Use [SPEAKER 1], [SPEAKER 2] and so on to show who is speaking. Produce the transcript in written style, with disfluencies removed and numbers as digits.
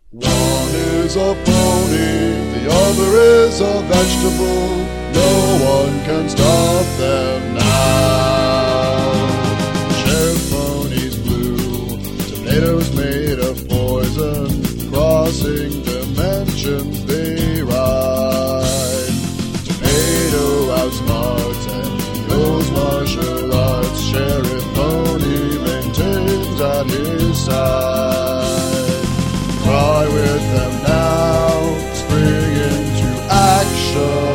[SPEAKER 1] One is a pony, the other is a vegetable. No one can stop them now. Sheriff Pony's blue, tomatoes made of poison. Crossing dimensions they ride. Tomato outsmarts and knows martial arts. Sheriff Pony maintains at his side. Try with them now, spring into action.